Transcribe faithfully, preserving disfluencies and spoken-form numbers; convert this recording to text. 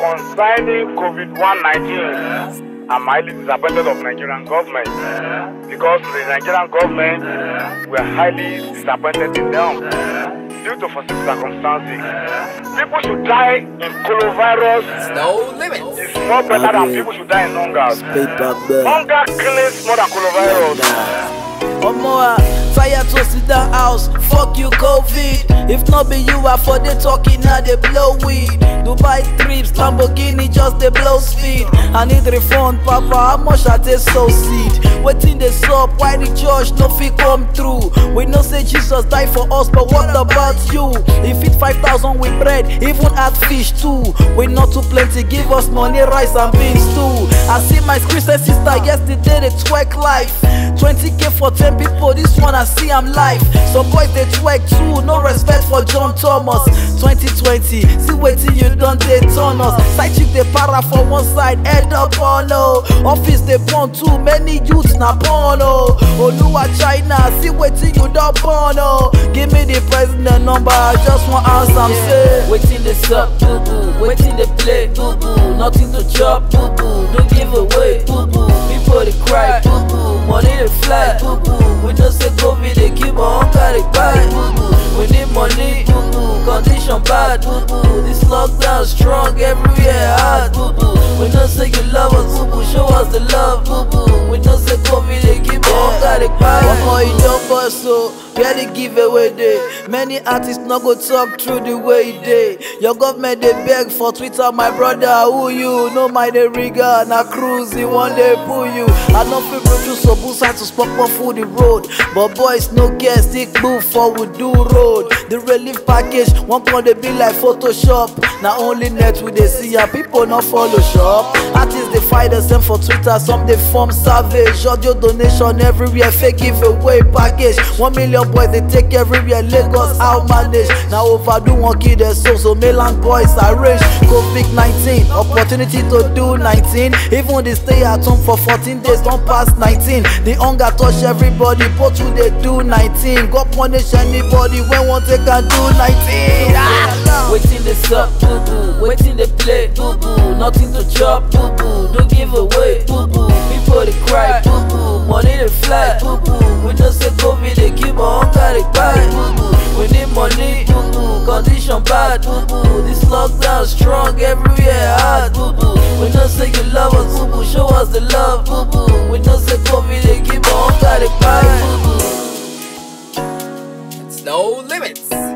concerning COVID nineteen, I'm highly disappointed of Nigerian government because the Nigerian government were highly disappointed in them due to foreseen circumstances. People should die in coronavirus. No limits. It's more better than people should die in hunger. Hunger kills more than coronavirus. Omoa, fire to sit down house, fuck you COVID. If not be you, I for the talking now they blow weed. Dubai trips, Lamborghini just they blow speed. I need refund, papa, how much I take so seed? Waiting the sub, why the judge no fit come through? We know say Jesus died for us, but what about you? If it five thousand with bread, even add fish too. We not too plenty, give us money, rice and beans too. I see my Christian sister yesterday, they twerk life. twenty K for ten people, this one I see I'm live. Some boys they twerk too, no respect for John Thomas. Twenty twenty, see waiting you done they turn us. Side chick they para for one side, head up on no. Office they born too many youths na porno. Oluwa China, see waiting you done porno. Give me the president number, I just want answer I'm say. Waiting they suck, boo boo. Waiting they play, boo boo. Nothing to chop, boo boo. Don't give away, boo boo. People they cry, boo boo. Money they fly, boo boo. We don't say COVID, they keep on hunger, they buy, boo boo. We need money, boo boo. Condition bad, boo boo. This lockdown strong, everywhere hard, boo boo. We don't say you love us, boo boo. Show us the love, boo boo. We don't say COVID, they keep on hunger, they buy. One more you don't bust, so where they give away day. Many artists not go talk through the way they. Your government they beg for Twitter, my brother, who you? No mind the rigger, na cruising, one day pull you. I know people choose so both sides to spot one for the road. But boys no get stick move forward do road. The relief package, one point they be like Photoshop. Now only net with they see ya, people not follow shop. Artists they fight themselves for Twitter, some they form savage. Audio donation everywhere, fake giveaway package. One million boys they take everywhere, Lagos out manage. Now overdo one kid their soul, so mainland boys are rich. COVID nineteen, opportunity to do nineteen. Even they stay at home for fourteen days, don't pass nineteen. The hunger touch everybody, but who they do nineteen. God punish anybody when one take and do nineteen. Ah! Waiting they suck, boo boo. Waiting they play, boo boo. Nothing to chop, boo boo. Don't give away, boo boo. People they cry, boo boo. Money they fly, boo boo. We don't say COVID, they keep on hunger, they buy, boo boo. We need money, boo boo. Condition bad, boo boo. This lockdown strong, everywhere hard, boo boo. We don't say you love us, boo boo. Show us the love, boo boo. We don't say COVID, they keep on hunger, they buy, boo boo. It's no limits.